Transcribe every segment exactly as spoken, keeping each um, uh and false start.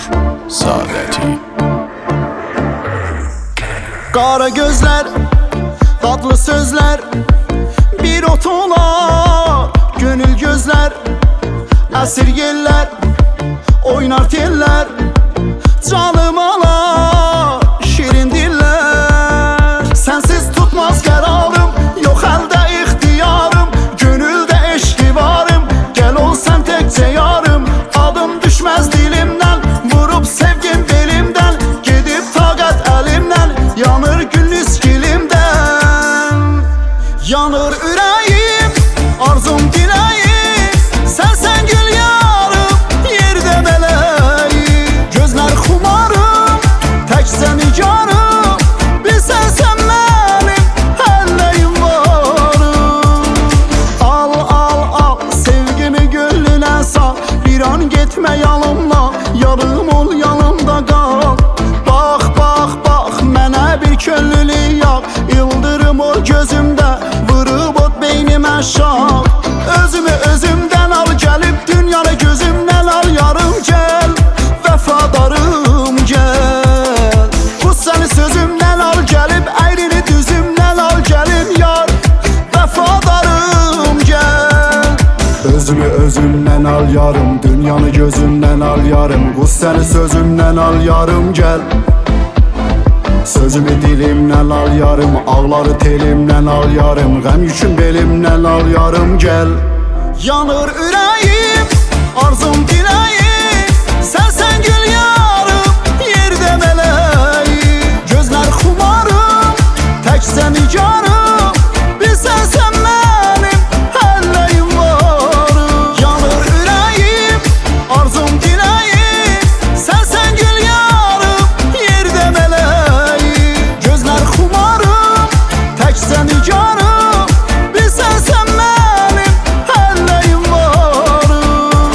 Saadeti. Qara gözler, tatlı sözler, bir ot olar gönül gözler. Əsir yellər, oynar tellər, canım alar şirin dillər. Sensiz tutmaz qərarım, yox əldə ixtiyarım, gönüldə eşqi varım, gəl ol sən təkcə yarım. Adım düşməz dilimdən, vurub sevgim belimdən, gedib taqət əlimdən, yanır gül iskilimdən. Yanır ürəyim, arzum diləyim, sənsən gül yarım, yerdə mələyim. Gözlər xumarım, təkcə nigarım, bilsən sən mənim həlləyim varım. Al, al, al, sevgimi gönlünə sal, bir an getmə yanımla, yarım ol yanımda qal. Bax, bax, bax, mənə bir könlülü yaq, ildırım ol gözümdə, vurub ot beynimə şaq. Özümü özümdən al, gəlib dünyanı gözümdən al, yarım gəl, vəfadarım gəl. Bu səni sözümdən al, gəlib əyrini düzümdən al, gəlim yar, vəfadarım gəl. Özümü özümdən al yarım, dünyanı gözümdən al yarım, bu səni sözümdən al, yarım gəl. Sözümü dilimdən al yarım, ağları telimdən al yarım, qəm yüküm belimdən al yarım gəl. Yanır ürəyim, arzum diləyim, sənsən gül yarım, yerdə mələyim. Gözlər xumarım, təkcə nigarım, bilsən sən mənim həlləyim varım. Yanır ürəyim, arzum diləyim, sənsən gül yarım, yerdə mələyim. Gözlər xumarım, təkcə nigarım, bilsən sən mənim həlləyim varım.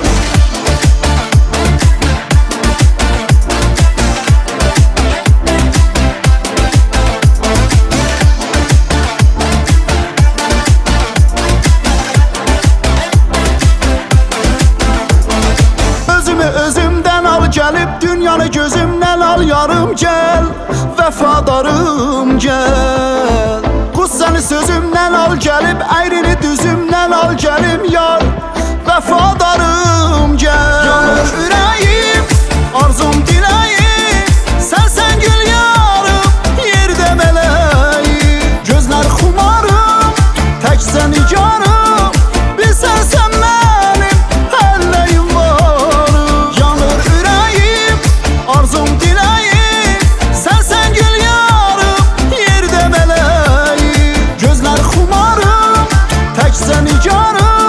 Özümü özümdən al, gəlib dünyanı gözümdən al, yarım gəl, vəfadarım gəl. Quz səni sözümdən al, gəlib əyrini düzümdən al, gəlim yar, vəfadarım gəl. Yanır ürəyim, arzum diləyim, sənsən gül yarım, yerdə mələyim. Gözlər xumarım, təkcə nigarım, bilsən sən mənim həlləyim varım. Yanır ürəyim, arzum diləyim, sənsən gül yarım, yerdə mələyim. Gözlər xumarım, təkcə nigarım,